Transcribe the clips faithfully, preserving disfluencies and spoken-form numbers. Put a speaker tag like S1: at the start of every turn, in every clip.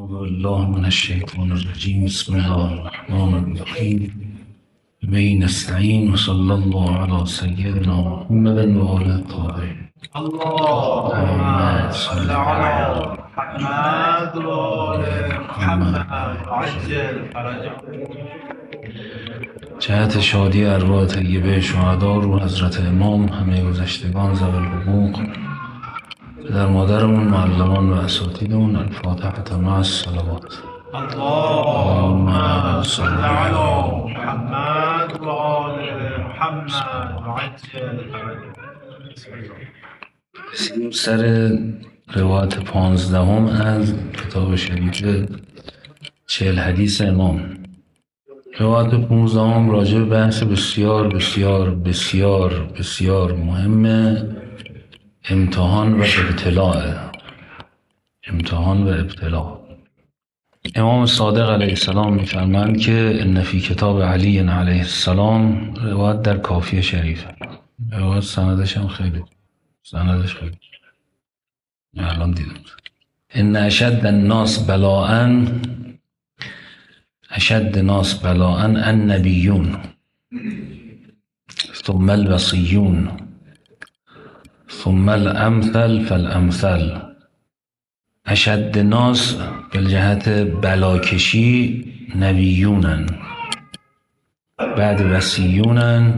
S1: أعوذ بالله من الشيطان الرجيم. بسم الله الرحمن الرحيم. به نستعين وصلى الله على سيدنا محمد وعلى آله.
S2: اللهم صل على محمد وآل محمد وعجل فرجهم.
S1: جهت شادی ارواح طیبه شهدا رو حضرت امام، همه گذشتگان ذوی الحقوق، پدر مادرمون، معلمان و اساتیدمون، الفاتحه مع الصلوات.
S2: اللهم صل على محمد وآل محمد وعجل فرجهم.
S1: رسیدیم سر روایت پانزدهم از کتاب شریف چهل حدیث امام. روایت پانزدهم راجع به بحث بسیار بسیار بسیار بسیار مهم امتحان و ابتلاء. امتحان و ابتلاء. امام صادق علیه السلام می‌فرمایند که ان فی کتاب علی علیه السلام، روایت در کافیه شریفه. روایت سندش هم خیلی سندش خیلی الان دیدم. ان اشد الناس بلاء اشد الناس بلاء النبیون ثم الوصیون ثم الامثل فالامثل. اشد الناس بالجهت بلاکشی نبیونن، بعد وصیونن،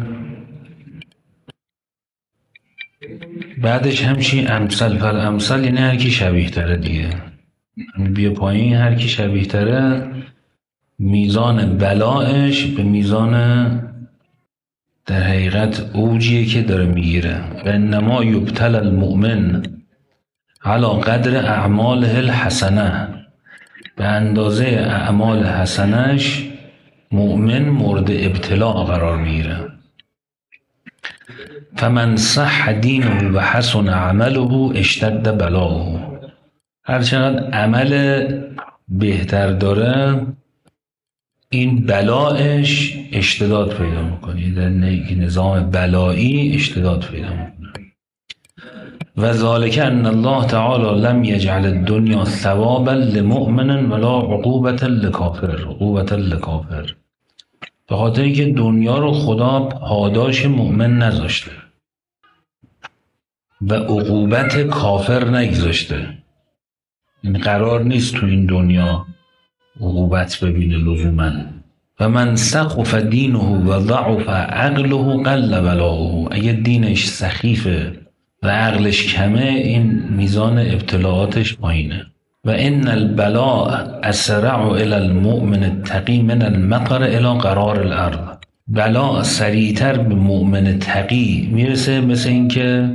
S1: بعدش همچی امثل فالامثل، یعنی هر کی شبیه تره دیگه. بیا پایین، هر کی شبیه تره میزان بلایش به میزان در حقیقت اوجیه که داره میگیره. و انما یبتل المؤمن علی قدر اعماله الحسنه، به اندازه اعمال حسنش مؤمن مورد ابتلاء قرار میگیره. فمن صح دینه و حسن عمله اشتد بلاؤه. هر چقدر عمل بهتر داره این بلایش اشتداد پیدا میکنه، در نظام بلایی اشتداد پیدا میکنه. و ذالک ان الله تعالی لم یجعل الدنیا ثوابا لمؤمن ولا عقوبة لکافر. عقوبة لکافر، به خاطر اینکه دنیا رو خدا پاداش مؤمن نذاشته و عقوبت کافر نگذاشته. این قرار نیست تو این دنیا عقوبت ببینه لزوما. و من سخف دینه و ضعف عقله قل بلاؤه. اگه دینش سخیفه و عقلش کمه، این میزان ابتلاعاتش پایینه. و ان البلاء اسرع الى المؤمن التقی من المطر الى قرار الارض. بلا سریعتر به مؤمن تقی میرسه، مثل اینکه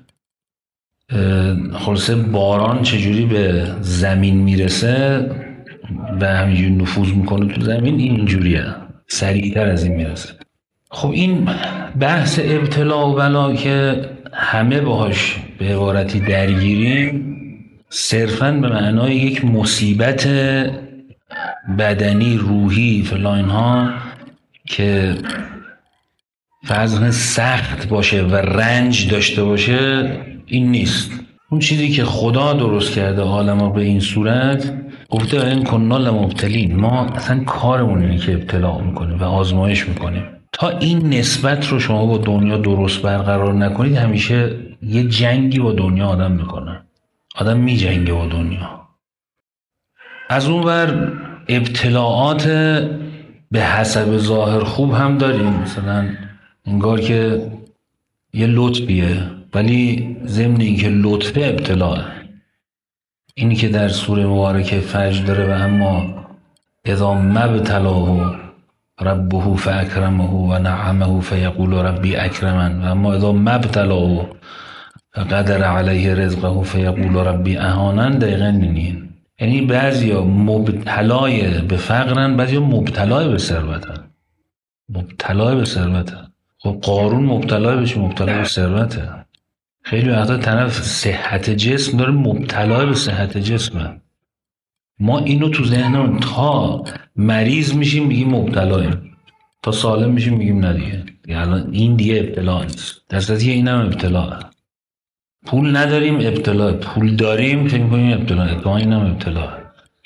S1: خلاصه باران چجوری به زمین میرسه و همینجوری نفوذ میکنه تو زمین، اینجوریه، سریعتر از این میرسه. خب این بحث ابتلا و بلا که همه باهاش به عبارتی درگیریم، صرفاً به معنای یک مصیبت بدنی، روحی، فلان ها که فرض سخت باشه و رنج داشته باشه، این نیست. اون چیزی که خدا درست کرده عالمو به این صورت، گفته این کنا لمبتلین، ما اصلا کارمون اینه که ابتلا میکنیم و آزمایش میکنیم. تا این نسبت رو شما با دنیا درست برقرار نکنید، همیشه یه جنگی با دنیا آدم میکنه. آدم می جنگه با دنیا. از اون ور ابتلاعات به حسب ظاهر خوب هم داریم، مثلا انگار که یه لطفیه، ولی ضمن این که لطفه ابتلاعه. اینی که در سوره مبارکه فجر داره: و اما اذا مبتلاه ربه فاکرمه و نعمه فیقول ربی اکرمن و اما اذا مبتلاه قدر علیه رزقه فیقول ربی اهانن. دقیقا اینین. یعنی بعضیا مبتلای به فقرن، بعضیا مبتلای به ثروتن. مبتلای به ثروتن. خب قارون مبتلای بشه، مبتلای به ثروته. خیلی وقتا طرف صحت جسم داره، مبتلای به صحت جسمه. ما اینو تو ذهنمون تا مریض میشیم میگیم مبتلاییم، تا سالم میشیم میگیم نه دیگه. یعنی این دیگه ابتلا نیست، در صورتی اینم ابتلاه. پول نداریم ابتلا، پول داریم فکر می‌کنیم ابتلا، ادعا اینم ابتلا.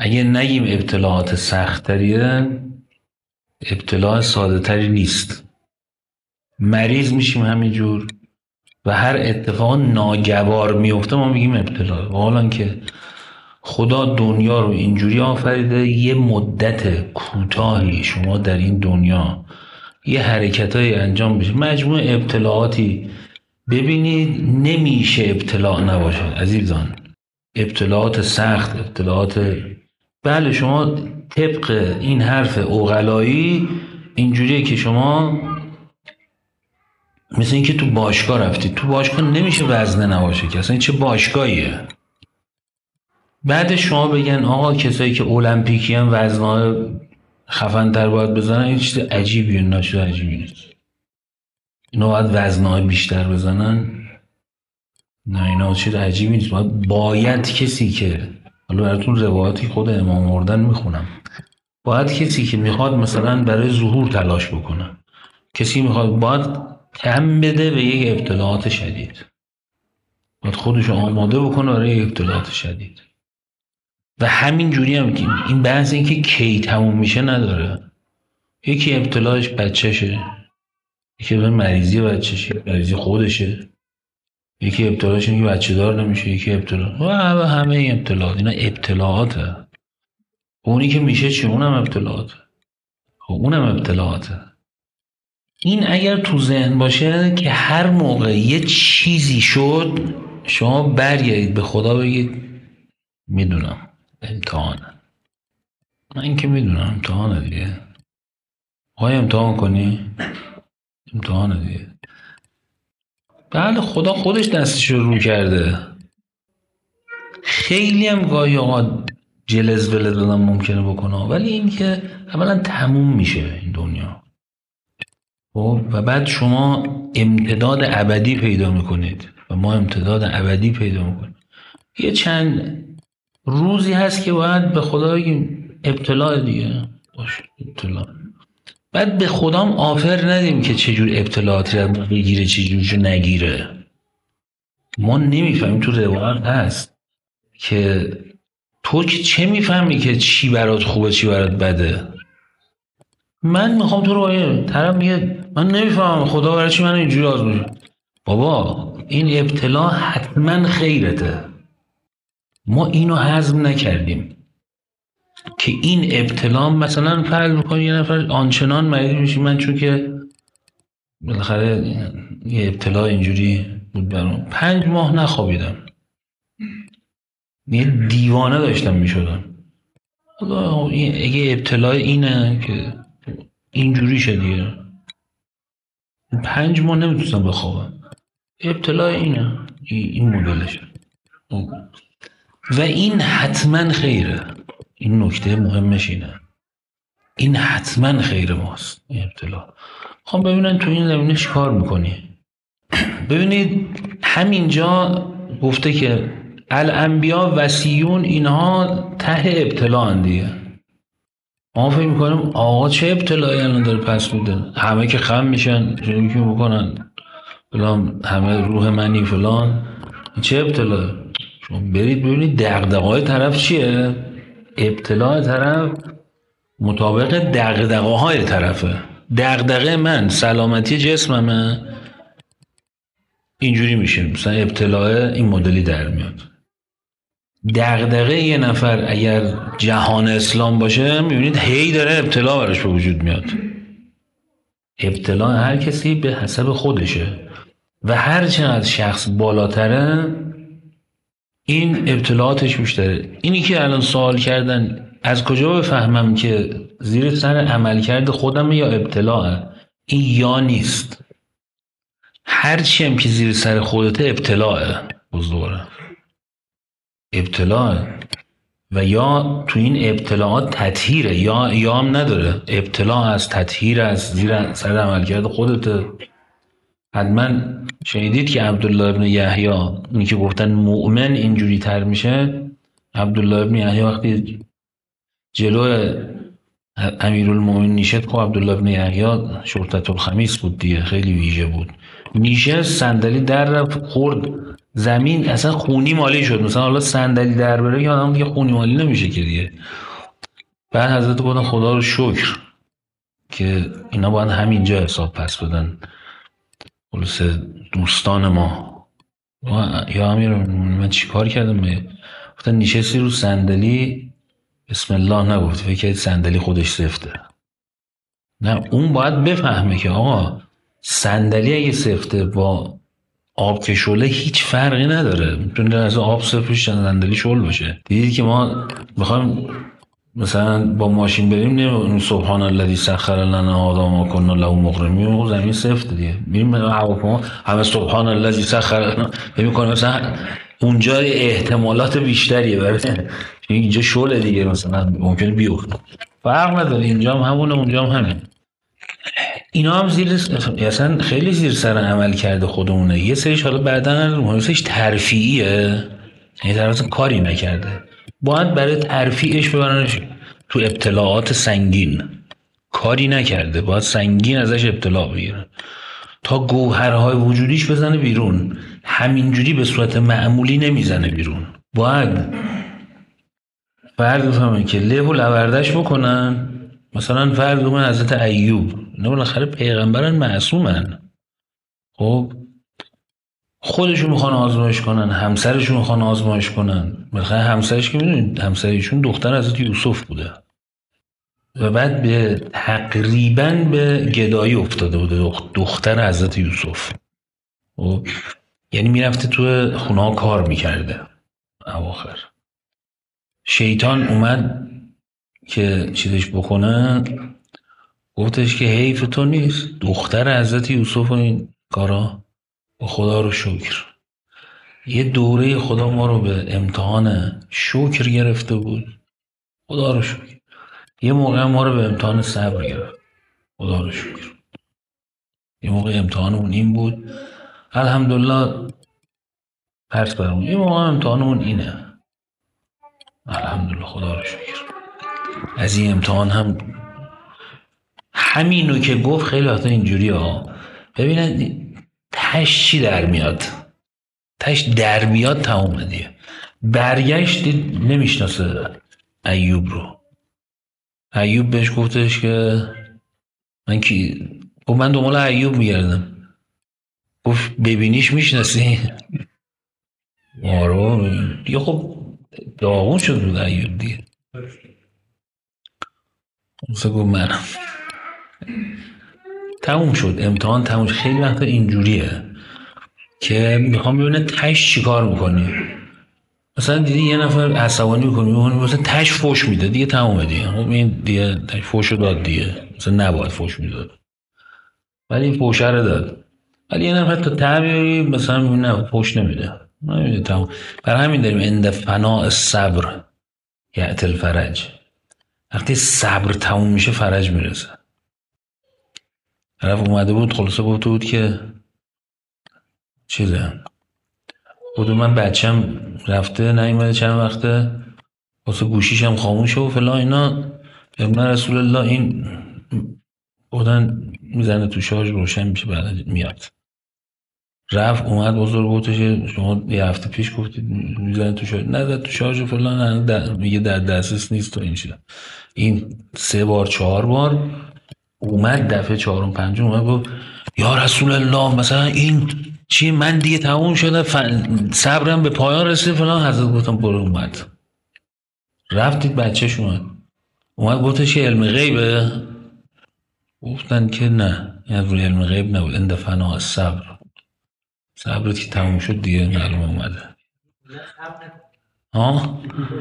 S1: اگه نگیم ابتلاعات سخت تریه، ابتلاع ساده تری نیست. مریض میشیم همینجور و هر اتفاق ناگوار میفته ما میگیم ابتلا، حالا که خدا دنیا رو اینجوری آفریده یه مدت کوتاهی شما در این دنیا یه حرکتای انجام بشه، مجموع ابتلاعاتی ببینید، نمیشه ابتلاع نباشه عزیزان. ابتلاعات سخت، ابتلاعات، بله شما طبق این حرف عقلایی اینجوریه که شما مثل این که تو باشگاه رفتی، تو باشگاه نمیشه وزنه نباشه که اصلا چه باشگاهیه. بعد شما بگن آقا کسایی که المپیکی هم وزنه خفن تر باید بزنن، این چیز عجیبیه، ناشد عجیبی نیست. اینا باید وزنه بیشتر بزنن، نه اینا چیز عجیبی نیست. باید, باید کسی که، حالا براتون روایاتی خود امام مردن میخونم، باید کسی که میخواد مثلا برای ظهور تلاش بکنه، کسی میخواد باید تم بده به یک ابتلاعات شدید، باید خودش آماده بکنه برای یک ابتلاعات شدید. و همین جوری هم که این بحث این که کی تموم میشه نداره. یکی ابتلاعش بچهشه، یکی به مریضی بچهشه، مریضی خودشه، یکی ابتلاعش اینه که بچه دار نمیشه، یکی ابتلاع و همه این ابتلاعات، اینا ابتلاعاته. اونی که میشه چی؟ اونم ابتلاعاته. خب اونم ابتلاعاته. این اگر تو ذهن باشه که هر موقع یه چیزی شد شما برگردید به خدا بگید میدونم امتحانه. من که میدونم امتحانه دیگه. خواهی امتحان کنی؟ امتحانه دیگه. بله خدا خودش دستش رو رو کرده. خیلی هم گاهی آقا جلز ولد دادم ممکنه بکنه، ولی این که اولا تموم میشه این دنیا و بعد شما امتداد ابدی پیدا میکنید و ما امتداد ابدی پیدا میکنیم. یه چند روزی هست که باید به خدا بگیم ابتلاع دیگه باشه، ابتلاع. بعد به خدام آفر ندیم که چجور ابتلاعاتی رو بگیره چجور نگیره. ما نمیفهمیم، تو روایت هست که تو چه میفهمی که چی برات خوبه چی برات بده. من میخوام تو رو آیه طرف میگه من نمیفهمم خدا برای چی من اینجوری آزمونه. بابا این ابتلا حتما خیرته. ما اینو هضم نکردیم که این ابتلا مثلا فرض میکنی یه نفر آنچنان مریض میشه، من چون که بالاخره یه ابتلا اینجوری بود برام پنج ماه نخوابیدم، یه دیوانه داشتم میشدم. اگه ابتلا اینه که اینجوری شدیه پنج ماه نمیتونستم بخوابم، ابتلا اینه، این مدلشه و این حتما خیره. این نکته مهمش اینه، این حتما خیر ماست این ابتلا. خب ببینن تو این زمینه چی کار میکنی. ببینید همینجا گفته که الانبیا وصیون، اینها ته ابتلا اندیه. ما فکر میکنیم آقا چه ابتلایی الان داره پس میده، همه که خم میشن چون که میکنن فلان، همه روح منی فلان، چه ابتلایی؟ شما برید ببینید دغدغه‌های طرف چیه. ابتلا طرف مطابق دغدغه‌های طرفه. دغدغه من سلامتی جسممه، اینجوری میشه مثلا ابتلا این مدلی در میاد. دغدغه یه نفر اگر جهان اسلام باشه میبینید هی داره ابتلا براش به وجود میاد. ابتلا هر کسی به حسب خودشه و هر چقدر شخص بالاتره این ابتلاعاتش بیشتره. اینی که الان سوال کردن از کجا بفهمم که زیر سر عملکرد خودم یا ابتلاعه، این یا نیست. هر چی هم که زیر سر خودته ابتلاعه، بزرگه ابتلاعه و یا تو این ابتلاعات تطهیره، یا یا هم نداره. ابتلاع از تطهیر از زیر سر عملکرد خودته. حتما شنیدید که عبدالله ابن یحیی اونی که گفتن مؤمن اینجوری تر میشه، عبدالله ابن یحیی وقتی جلو امیرالمومنین نشست، خب عبدالله ابن یحیی شرطة الخمیس بود دیگه، خیلی ویژه بود، نیشه صندلی در رفت خورد زمین اصلا خونی مالی شد. مثلا حالا صندلی در بره یا آدم دیگه خونی مالی نمیشه که دیگه. بعد حضرت گفتن خدا رو شکر که اینا باید همینجا حساب پس بدن خلاص دوستان ما. یا امیر من چی کار کردم؟ گفتن نشستی رو صندلی بسم الله نگفتی، فکر کردی صندلی خودش سفته. نه، اون باید بفهمه که آقا صندلی اگه سفته با آب که شله هیچ فرقی نداره، میتونه از آب سفرش صندلی شل باشه. دیدید که ما بخوایم مثلا با ماشین بریم نه سبحان الذی سخر لنا هذا ما كنا له مقرنین، زمین سفت دیگه میریم هواپیما همه سبحان الذی سخر لنا میکنه، مثلا اونجا احتمالات بیشتریه برای اینجا شل دیگه مثلا ممکنه بیفته. فرق نداره، اینجا هم همونه اونجا هم همین. اینا هم زیر اصلا خیلی زیر سر عمل کرده خودمونه. یه سریش حالا بعدن یه سریش ترفیعیه، یعنی در اصلا کاری نکرده، باید برای ترفیعش ببرنش تو ابتلاعات سنگین. کاری نکرده باید سنگین ازش ابتلا بگیرن تا گوهرهای وجودیش بزنه بیرون. همینجوری به صورت معمولی نمیزنه بیرون. باید فرد بفهمه که له و لوردش بکنن. مثلا فرد من حضرت ایوب، نه بالاخره پیغمبرن معصومن، خب خودشون میخوان آزمایش کنن، همسرشون میخوان آزمایش کنن. بالاخره همسرش که میدونید همسرشون دختر حضرت یوسف بوده و بعد به تقریبا به گدایی افتاده بوده، دختر حضرت یوسف. خب یعنی میرفته تو خونه ها کار میکرده. اواخر شیطان اومد که چیزش بکنه، گفتش که حیف تو نیست دختر حضرت یوسف و این کارا. و خدا رو شکر یه دوره خدا ما رو به امتحان شکر گرفته بود، خدا رو شکر. یه موقع ما رو به امتحان صبر گرفت، خدا رو شکر. یه موقع امتحانمون این بود، الحمدلله پرس برمون. یه موقع امتحانمون اینه، الحمدلله خدا رو شکر. از این امتحان هم همینو که گفت خیلی وقتا اینجوری ها. ببینن تش چی در میاد، تش در میاد تمومه دیگه. برگشت دید نمیشناسه ایوب رو. ایوب بهش گفتش که من کی؟ گفت من دنبال ایوب میگردم. گفت ببینیش میشناسی؟ آره دیگه. خب داغون شد بود ایوب دیگه. گفت منم. تموم شد امتحان، تموم شد. خیلی وقتا اینجوریه که میخوام ببینه تش چی کار میکنی. مثلا دیدی یه نفر عصبانی میکنی مثلا تش فوش میده دیگه، تمومه دیگه. خب این دیگه تش فوشو داد دیگه، مثلا نباید فوش میداد ولی فوشه رو داد. ولی یه نفر تا تعبیری مثلا نه فوش نمیده، نمیده، تموم. برای همین داریم عند فناء الصبر یأتی الفرج. وقتی صبر تموم میشه فرج میرسه. طرف اومده بود خلاصه گفته بود که چیزه بود، من بچم رفته نیومده چند وقته، واسه گوشیشم خاموشه و فلان اینا. ابن رسول الله این بودن میزنه تو شارژ روشن میشه بعد میاد. رفت اومد بزرگ گفتش شما یه هفته پیش گفتید میزنه تو شارژ، نزد تو شارژ و فلان، در میگه در دسترس نیست و این چیزا. این سه بار چهار بار اومد، دفعه چهارم پنجم اومد گفت یا رسول الله مثلا این چی، من دیگه تموم شده فن... صبرم به پایان رسید فلان. حضرت گفتم برو. اومد رفتید بچهش اومد اومد گفتش علم غیبه؟ گفتن که نه، یعنی روی علم غیب نبود، عند فناء الصبر. صبرت که تموم شد دیگه معلوم اومده. ها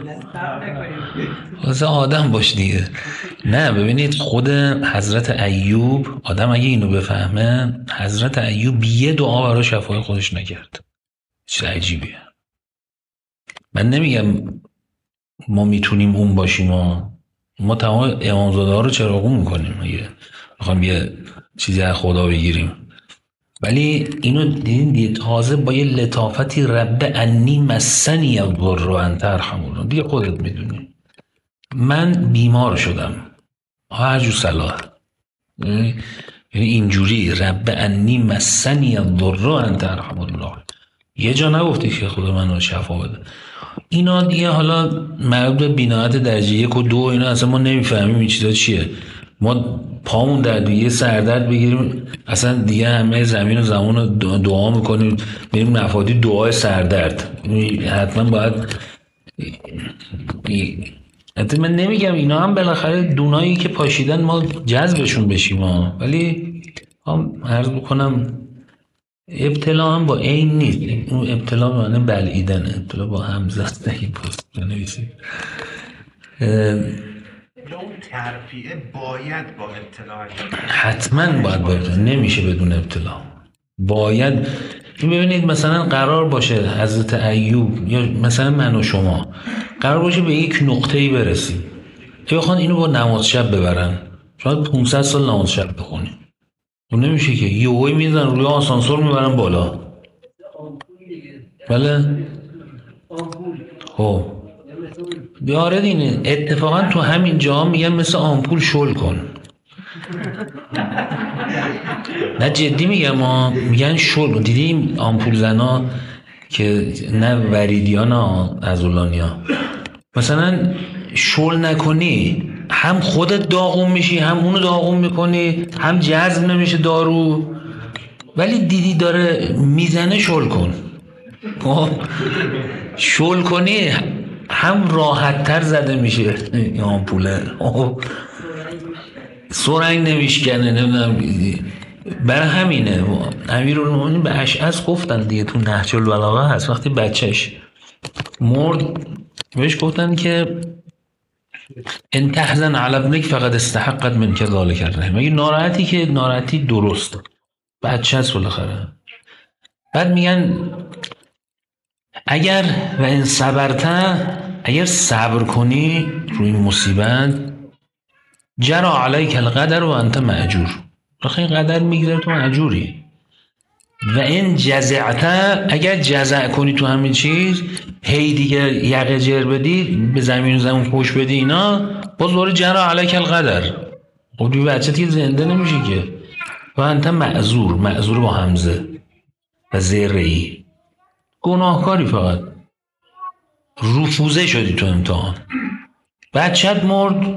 S1: واسه آدم باش دیگه. نه ببینید خود حضرت ایوب، آدم اگه اینو بفهمه، حضرت ایوب یه دعا برای شفای خودش نکرد. چه عجیبیه. من نمیگم ما میتونیم اون باشیم و ما تمام امامزاده ها رو چراغون میکنیم اگه میخوام یه چیزی از خدا بگیریم. ولی اینو دیدین دیگه تازه با یه لطافتی رب انی مسنی الضر و انت ارحم الراحمین. دیگه خودت میدونی من بیمار شدم، هر جو صلاح، یعنی اینجوری رب انی مسنی الضر و انت ارحم الراحمین. یه جا نگفتی که خدا منو شفا بده. اینا دیگه حالا مربوط به بینایت درجه یک و دو اینا اصلا ما نمیفهمیم این چیزا چیه. ما پامون در یه سردرد بگیریم اصلا دیگه همه زمین و زمان رو دعا میکنیم، میریم مفادی دعای سردرد. حتما باید حتی من نمیگم اینا هم بالاخره دونایی که پاشیدن ما جذبشون بشیم ها. ولی هم عرض بکنم ابتلا هم با این نیست. اون ابتلا معنی بلعیدن، ابتلا با همزه است. این پست بنویسید
S2: اون ترفیعه باید با ابتلا
S1: حتما باید با ابتلا، نمیشه بدون ابتلا. باید ببینید مثلا قرار باشه حضرت ایوب یا مثلا من و شما قرار باشه به یک نقطه‌ای برسیم که بخوان اینو با نماز شب ببرن، شاید پانصد سال نماز شب بخونیم. اون نمیشه که یهویی میزنن روی آسانسور میبرن بالا. بله خب بیاره دینه. اتفاقا تو همین جا میگن مثل آمپول شل کن. نه جدی میگم، ما میگن شل. دیدیم آمپول زنا که نه وریدیان ها ازولانیا مثلا شل نکنی هم خودت داغون میشی هم اونو داغون میکنی، هم جذب نمیشه دارو. ولی دیدی داره میزنه شل کن. شل کنی هم راحت تر زده میشه این آمپوله، سرنگ نمیشکنه. نمیدونم برای همینه امیرالمومنین به اشعث گفتن دیگه، تو نهج البلاغه هست، وقتی بچهش مرد بهش گفتن که ان تحزن علی ابنک فقد استحقت منک ذلک الرحم. اگه ناراحتی که ناراحتی درسته، بچه هست بالاخره. بعد میگن اگر و این صبرت، اگر صبر کنی روی این مصیبت، جرا علیک القدر و انت مأجور، آخه این قدر میگذره تو مأجوری. و این جزعت، اگر جزع کنی تو همین چیز، هی دیگه یقه جر بدی، به زمین و زمین خوش بدی اینا، باز دوره جرا علیک القدر. خب دیگه بچه دیگه زنده نمیشه که. و انت معذور، معذور با همزه و زرعی، گناهکاری، فقط رفوزه شدی تو امتحان. بچت مرد،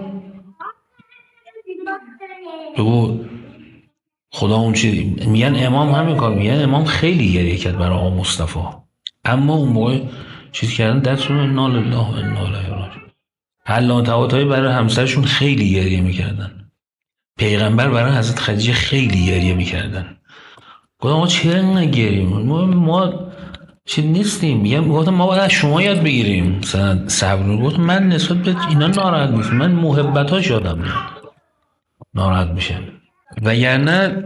S1: بگو خدا اون چی. میگن امام همین کار، میگن امام خیلی گریه کرد برای آقا مصطفی، اما اون موقع چیز کردن دستشون انا لله و انا الیه راجعون. علامه طباطبایی برای همسرشون خیلی گریه میکردن، پیغمبر برای حضرت خدیجه خیلی گریه میکردن. گفتم ما چرا نگریم؟ ما ما چی نیستیم. میگم گفتم ما باید از شما یاد بگیریم مثلا صبر. گفتم من نسبت به اینا ناراحت نیستم، من محبتاش یادم میاد ناراحت میشم. وگرنه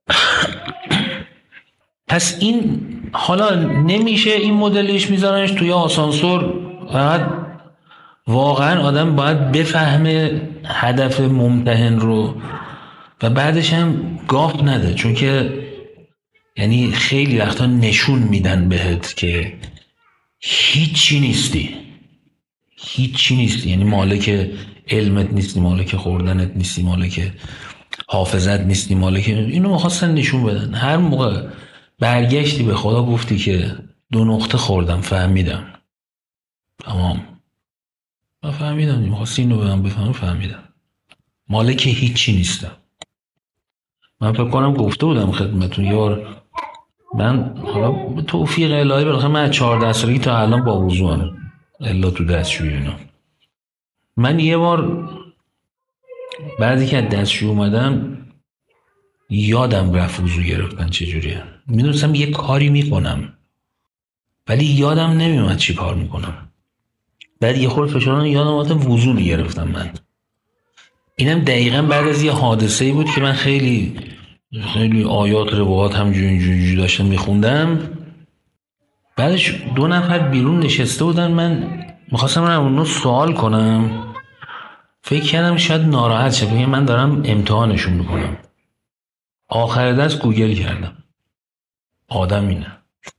S1: پس این حالا نمیشه این مدلش میذارنش توی آسانسور. فقط واقعا آدم باید بفهمه هدف ممتحن رو و بعدش هم گاف نده، چون که یعنی خیلی وقتا نشون میدن بهت که هیچی نیستی، هیچی نیستی. یعنی مالک علمت نیستی، مالک خوردنت نیستی، مالک حافظت نیستی، مالک اینو میخواستن نشون بدن. هر موقع برگشتی به خدا گفتی که دو نقطه خوردم فهمیدم، تمام من فهمیدم، میخواستی اینو بدم بفهمم، فهمیدم مالک هیچی نیستم. من فکر کنم گفته بودم خدمتون یار، من حالا به توفیق الهی بالاخره من چهارده سالگی تا الان با وضوام الا تو دستشویی اینا. من یه بار بعدی که از دستشویی اومدم یادم رفت وضو گرفتن چجوریه. میدونستم یه کاری میکنم ولی یادم نمیومد چی کار میکنم. بعد یه خورده فشاران یادم اومد وضو میگرفتم من. اینم دقیقا بعد از یه حادثه‌ای بود که من خیلی خیلی آیات روایات همجوری اینجوری داشتم میخوندم. بعدش دو نفر بیرون نشسته بودن، من میخواستم من اونو سوال کنم، فکر کردم شاید ناراحت شه بگم من دارم امتحانشون میکنم. آخر دست گوگل کردم، آدم اینه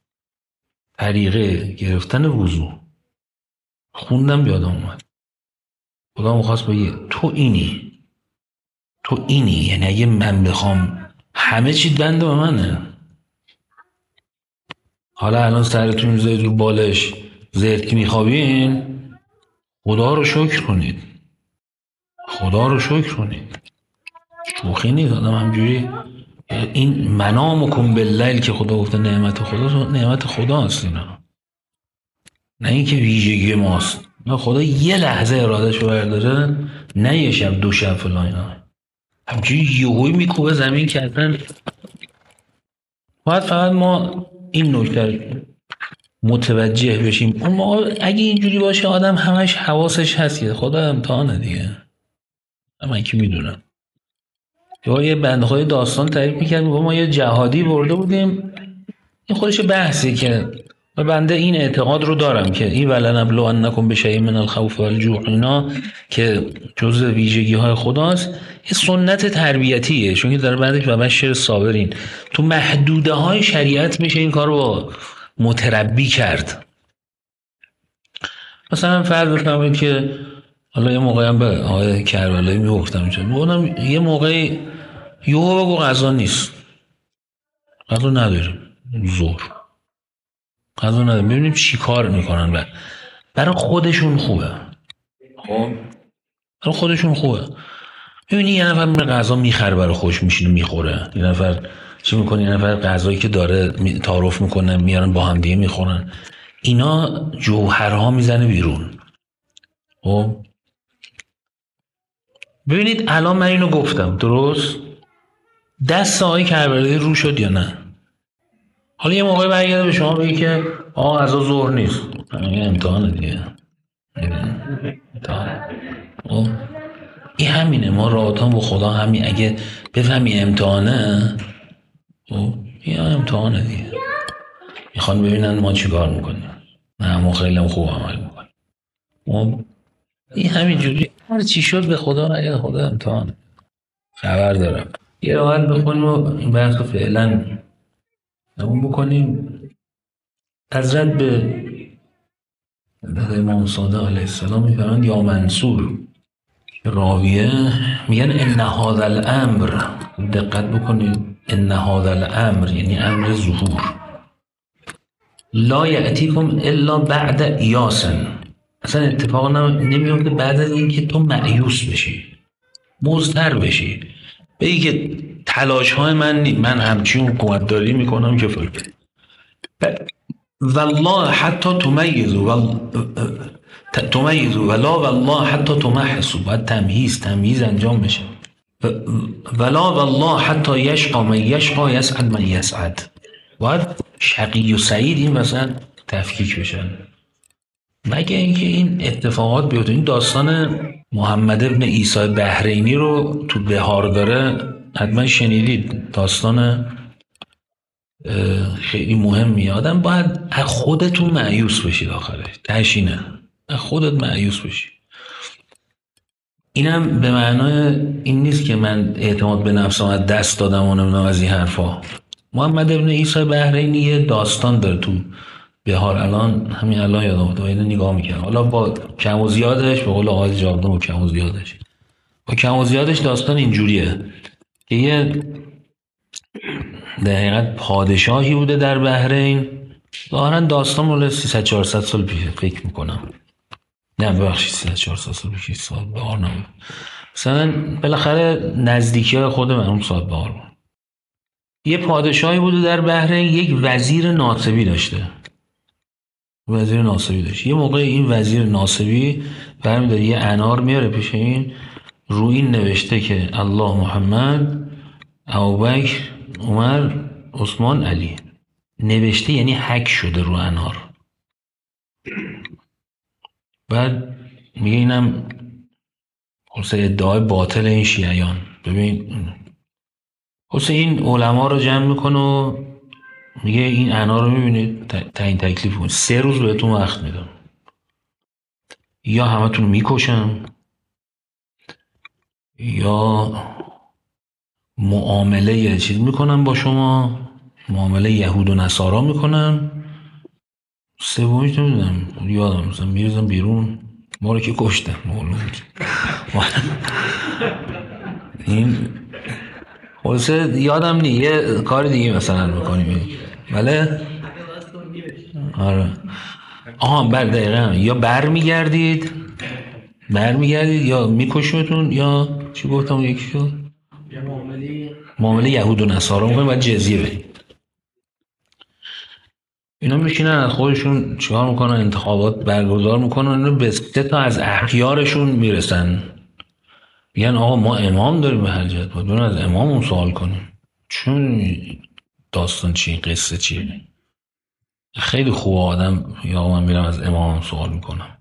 S1: طریقه گرفتن وضو، خوندم یادم اومد. خدا میخواست بگه تو اینی، تو اینی. یعنی اگه من بخوام همه چی بنده به منه. حالا الان سرتون میذارید رو بالش زرت میخوابین، خدا رو شکر کنید، خدا رو شکر کنید. شوخی نیست آدم همجوری. این منامکم باللیل که خدا گفته نعمت خدا، نعمت خداست اینا، نه اینکه ویژگی ماست. نه، خدا یه لحظه ارادهشو برداره، نه یه شب دو شب فلان اینا، همجوری یهویی میکوبه زمین که اصلا باید فقط ما این نکته متوجه بشیم. اما اگه اینجوری باشه آدم همش حواسش هست که خدا امتحانه دیگه، من که میدونم. یا یه بندخواه داستان تعریف میکرد، ما یه جهادی برده بودیم، این خودش بحثی که و بنده این اعتقاد رو دارم که این ولنبلونکم بشیء من الخوف والجوع اینا که جزء ویژگی های خداست، یه سنت تربیتیه، چون که در بعدش و بشر صابرین تو محدوده های شریعت میشه این کار رو متربی کرد. مثلا فرض بفرمایید که حالا یه موقعی هم به آقای کربلایی میگفتم چون یه موقعی یهو بگو غذا نیست، غذا نداریم، ظهر غذا نداریم، ببینیم چی کار میکنن. و برای خودشون خوبه، خب برای خودشون خوبه. ببینی یه نفر میره غذا میخره برای خوش میشینه میخوره، یه نفر چی میکنه، یه نفر غذایی که داره تعارف میکنه میارن با هم دیگه میخورن، اینا جوهرها میزنه بیرون. خب ببینید الان من اینو گفتم درست، دست آقای کربلایی رو شد یا نه؟ حالا یه موقعی برگرده به شما بگی که آقا غذا ظهر نیست، این امتحانه دیگه، امتحانه. خب این همینه، ما راهاتان با خدا همین، اگه بفهمی امتحانه، خب این امتحانه دیگه، میخوان ببینن ما چی کار میکنیم، نه ما خیلی هم خوب عمل میکنیم. خب این همین جوری هر چی شد به خدا نگه، خدا امتحانه. خبر دارم یه راحت بخونیم و این بحث رو فعلا نمون بکنیم. حضرت به امام صادق علیه السلام میفرمایند یا منصور، راویه میگن ان هذا الامر، دقت بکنید، ان هذا الامر یعنی امر ظهور، لا یأتیکم الا بعد ایاس، اصلا اتفاق نمیفته بعد از اینکه تو مایوس بشی، مضطر بشی، بگی که تلاش های من من همچین حکومت داری میکنم که فکر والله حتی تمیزو تمیزو ولا والله حتی تمحصو، باید تمهیز تمهیز انجام بشه. ولا والله حتی یشقا من یشقا یسعد من یسعد، باید شقی و سعید این مثلا تفکیک بشن. مگه اینکه این اتفاقات بیفته. این داستان محمد ابن عیسی بحرینی رو تو بهار داره، حتما شنیدید، داستان خیلی مهمیه. آدم باید از خودتون مایوس بشید، آخرش تشینه از خودت مایوس بشی. اینم به معنای این نیست که من اعتماد به نفسم از دست دادم و نمیدونم از این حرفا. محمد ابن عیسی بحرینی یه داستان داره تو بهار، الان همین الان یادم افتاد اینو نگاه میکردم، حالا با کم و زیادش، به قول آقای جاودان با کم و زیادش، با کم و زیادش داستان اینجوریه که یه در حقیقت پادشاهی بوده در بحرین، ظاهرا داستان مال سیصد چهارصد سال پیش فکر میکنم، نه ببخشید سیصد چهارصد سال پیش، سال بهار نبود، مثلا بالاخره نزدیکی های خود من اون سال بهار بود. یه پادشاهی بوده در بحرین، یک وزیر ناصبی داشته، وزیر ناصبی داشت. یه موقع این وزیر ناصبی برمی‌داره یه انار میاره پیش این، رو این نوشته که الله محمد ابوبکر عمر عثمان علی، نوشته یعنی حک شده رو انار. بعد میگه اینم خلاصه ادعای باطل این شیعیان. ببین خلاصه این علما رو جمع میکنه و میگه این انار رو میبینید تعیین تکلیف کنید، سه روز بهتون وقت میدم، یا همتون میکشم یا معامله یه چیز میکنم با شما، معامله یهود و نصارا میکنم، سومیش نمیدونم یادم مثلا میریزم بیرون، ما رو که کشتن این خلاصه یادم نیه، یه کار دیگه مثلا میکنیم. بله آره. آها بر دقیقا یا بر میگردید بر میگردید یا میکشمتون یا چی گفتم یکی شد معامله یهود و نصارا میکنیم باید جزیه بدید. اینا میشینن از خودشون چیکار میکنن انتخابات برگزار میکنن اینا به سه تا از اخیارشون میرسن میگن آقا ما امام داریم به هر جهت باید بریم از امامون سوال کنیم چون داستان چیه قصه چیه. خیلی خوب آدم یا من میرم از امام سوال میکنم.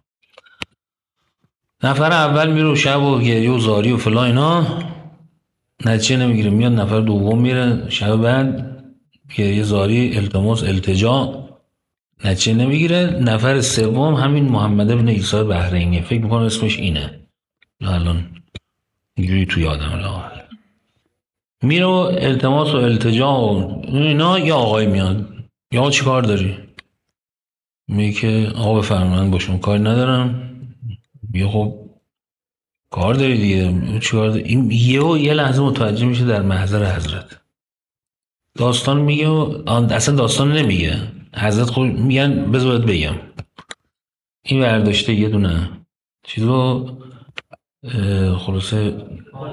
S1: نفر اول میره شب و گریه و زاری و فلا اینا نتیجه نمیگیره میاد نفر دوم میره شب بعد گریه زاری التماس التجا نتیجه نمیگیره. نفر سوم همین محمد ابن عیسی بحرینی فکر میکنم اسمش اینه الان اینجوری توی آدم لاغر میره و التماس و التجا و اینا. یا آقای میاد یا چی کار داری میگه که آقا بفرمایید با شما کاری ندارم. میگه خب کار داری دیگه چی کار داری. این یه و یه لحظه متوجه میشه در محضر حضرت داستان میگه و اصلا داستان نمیگه حضرت خود میگن بذارت بگم این برداشته یه دونه چیزو خلاصه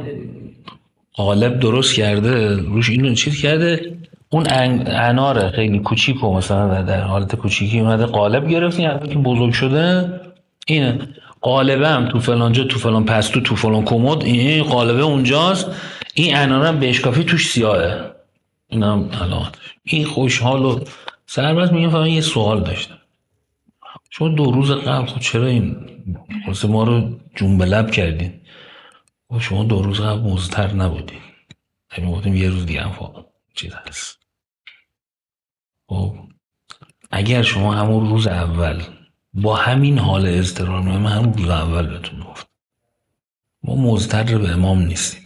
S1: قالب درست کرده روش اینو چیز کرده اون اناره خیلی کوچیکو مثلا در حالت کوچیکی اومده قالب گرفت این که بزرگ شده اینه قالبه هم تو فلان جا تو فلان پستو تو فلان کمد این قالبه اونجاست این اناره هم به اشکافی توش سیاهه این هم علامتش. این خوشحال و سربست میگم فقط یه سوال داشتم شما دو روز قبل خود چرا این خلاصه ما رو جنب لب کردین و شما دو روز قبل مضطر نبودین همین گفتیم یه روز دیگه هم فاقم چیز هست. خب اگر شما همون روز اول با همین حال اضطرار من همون روز اول بهتون گفت ما مضطر به امام نیستیم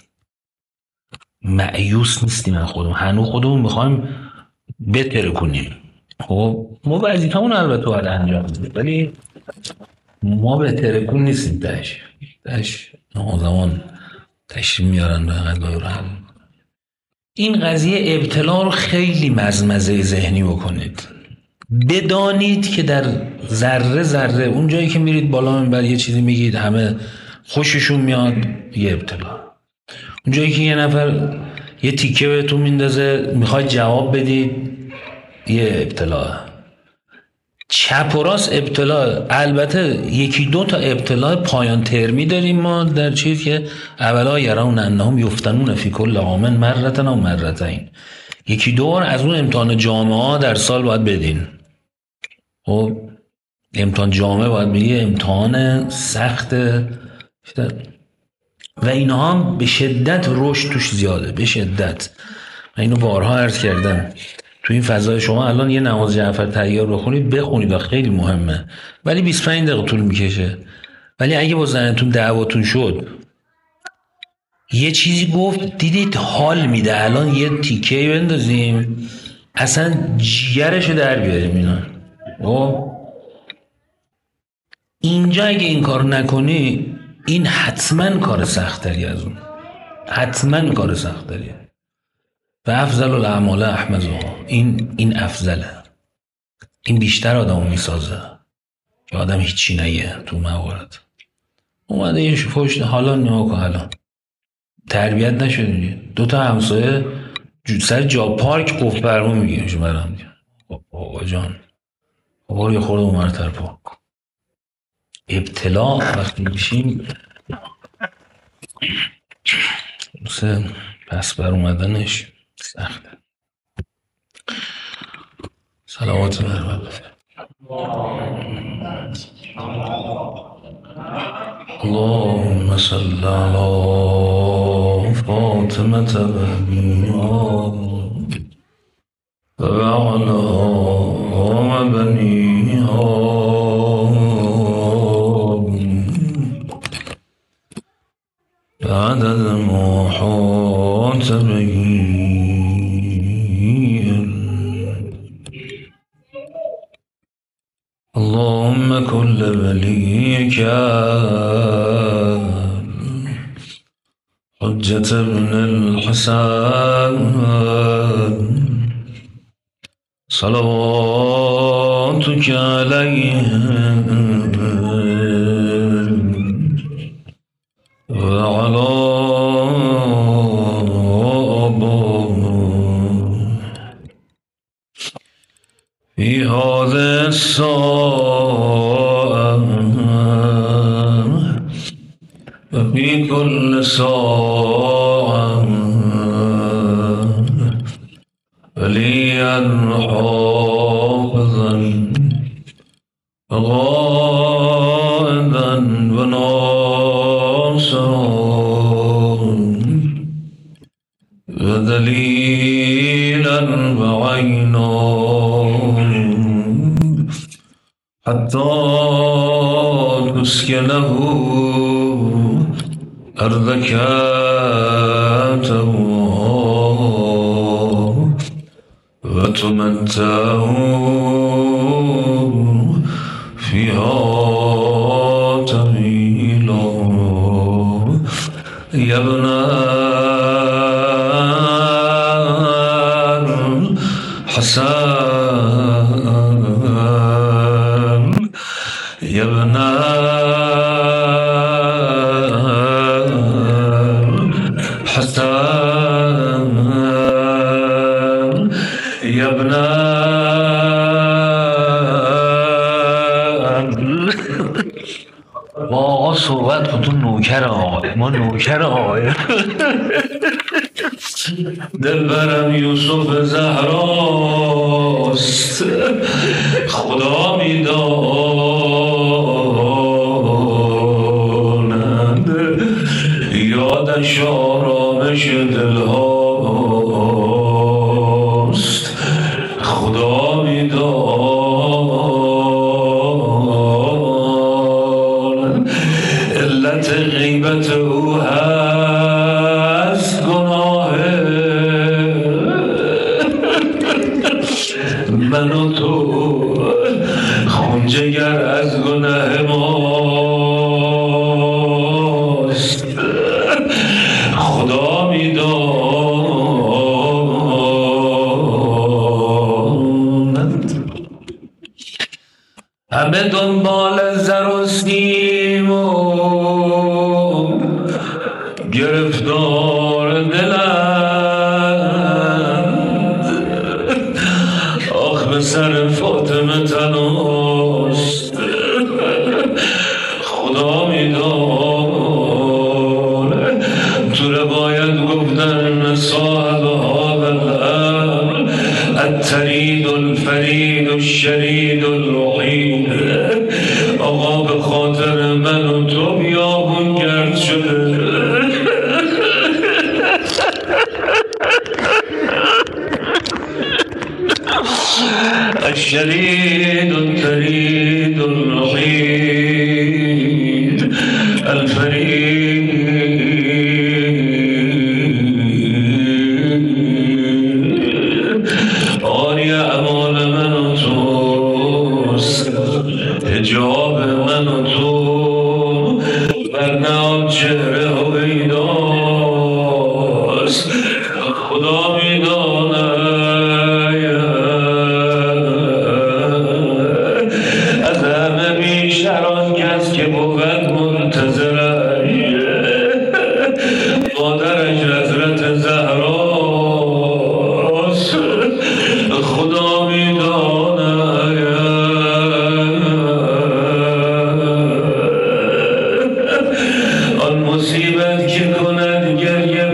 S1: مایوس نیستیم من خودمون هنوز خودمون میخوایم بهتر کنیم. خب ما وظیفمون البته باید انجام بدیم ولی ما بهتر کن نیستیم تاش تاش زمان تشریف میارن به قضا رو. این قضیه ابتلا رو خیلی مزمزه ذهنی بکنید بدانید که در ذره ذره اون جایی که میرید بالا منبر یه چیزی میگید همه خوششون میاد یه ابتلا. اون جایی که یه نفر یه تیکه بهتون میندازه میخواید جواب بدید یه ابتلا. چپ و راست ابتلا. البته یکی دو تا ابتلا پایان ترمی داریم ما در چیز که اولا یرون انهم یفتنون فی کل عام مرتن و مرتین یکی دو بار از اون امتحان جامعه در سال باید بدین. خب امتحان جامعه باید بگی امتحان سخت و اینها هم به شدت رشد توش زیاده به شدت. من اینو بارها عرض کردم تو این فضای شما الان یه نماز جعفر طیار رو خونید بخونید خیلی مهمه ولی بیست و پنج دقیقه طول میکشه. ولی اگه با زنتون دعواتون شد یه چیزی گفت دیدید حال میده الان یه تیکه بندازیم اصلا جیگرشو در بیاریم اینا. خب اینجا اگه این کار نکنی این حتما کار سختری از اون حتما کار سختریه و افضل الاعمال احمدها این این افضله این بیشتر آدمو میسازه که آدم هیچی نگه تو موارد اومده یه پشت حالا نیا کن حالا تربیت نشدی دو تا همسایه سر جا پارک قفل فرمون میگیم شو برام بابا جان بابا یه خورده اونورتر پاک ابتلا وقتی میشیم مثل پس بر اومدنش سخته. صلوات بر اللهم صل على فاطمة بنيها وعلى بنيها عدد ما حاط به اللهم كل وليك حجة ابن الحسن صلواتك عليهم وعلى آبائهم في هذه الساعة وفي كل ساعة وليا حافظا وقائدا وناصرا ودليلا وعينا حتى تسكنه أرضك ترضى وتمتعه فيها طويلا يا ابن الحسن يا ابن الحسن يا ابن با صحبت کن تو نوکر آقای ما نوکر آقای دلبرم یوسف زهراست خدا میداند یادش آرامش دلهاست خدا میداند علت غیبت او هست گناه من و تو خون جگر از گناه ماست خدا میداند همه دنبال زر و سیم و گرفتار دلند آخ به سر فاطمه تناست خدا میداند تو روایت گفتن صاحب هذا الامر الترید الفرید الشرید الوحید آقا به خاطر من و تو بیابون گرد شده الشرید الترید الوحید الفرید آری اعمال من و توست حجاب من و تو برنام چهره هویداست خدا میداند از همه بیشتر آن کس که بود منتظرش مادرش حضرت زهراست خدا میداند آن مصیبت که کند گریه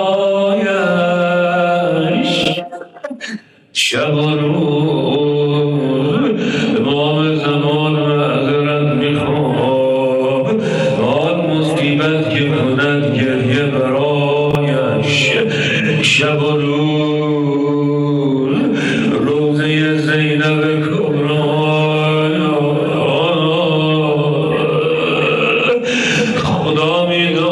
S1: برایش شب و روز امام زمان معذرت میخوام آن مصیبت که کند گریه برایش شب و روز روزه زینب کبری خدا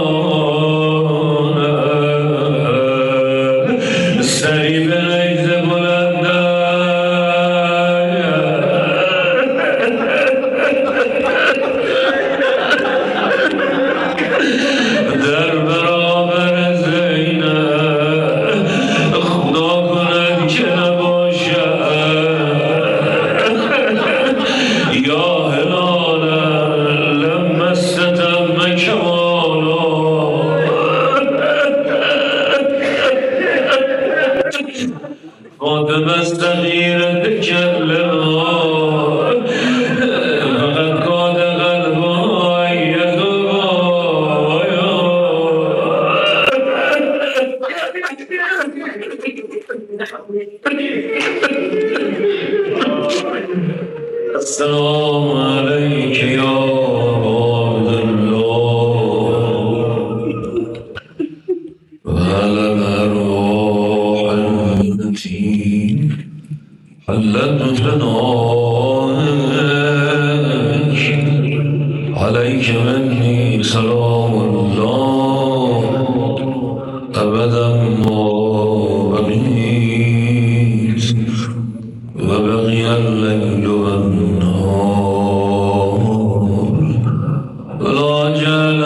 S1: میداند سری به نیزه بلنده در برابر زینب خدا کند که نباشد السلام علیک یا عبدالله و علی الارواح التي حلت بفنائك عليك مني سلام الله أبدا ما بقيت وبقي الليل والنهار ولا جعل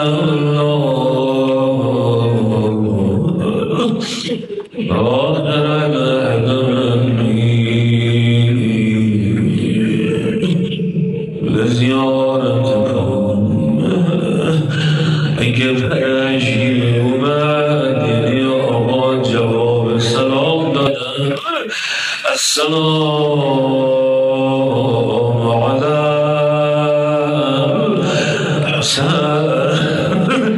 S1: الله آخر العهد لزيارتكم اگه فرشی اومد یا آقا جواب سلام دادن السلام علی حسین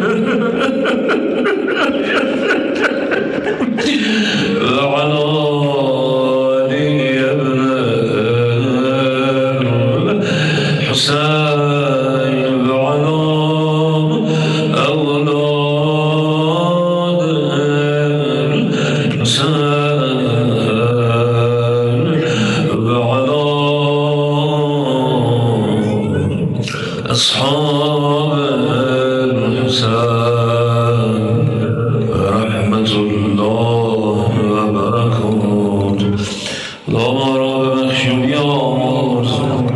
S1: وعلى علي ابن حسين وعلى أولاد حسين وعلى أصحاب الحسين رحمة الله وبركاته. اللهم رب بخشو يا مرسل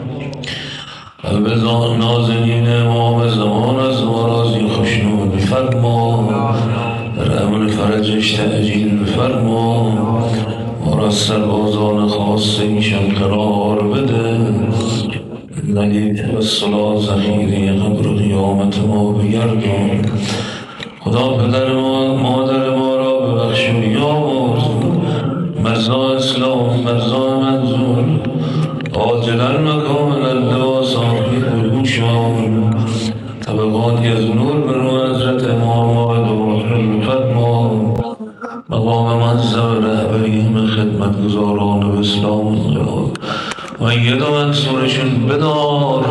S1: البزان نازنین امام زمان از مرازی خوشنود فرما، در امن فرجش تعجیل فرما، ما را سربازان خاصه ایشان قرار بده، نگید و صلاح زمینی قبر و قیامت ما بگردان. خدا پدر ما مادر ما را ببخشو یا مرسل مرزا اسلام مرزا منظور عاجلا مکامل الدعا صاحب الگوشان طبقاتی از نور برو حضرت محمد و فرما مقام منصب رهبری همه خدمتگزاران و اسلام انقلاب مؤید و منصورشون بدار.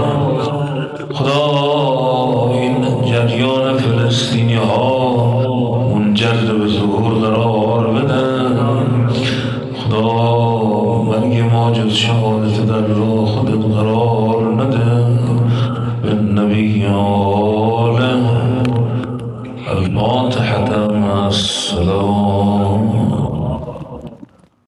S1: خدا این جریان فلسطینی ها منجر به ظهور قرار بدن. خدا مرگ ما جز شهادت در راه خودت قرار نده. به نبی آله الفاتحة مع السلام.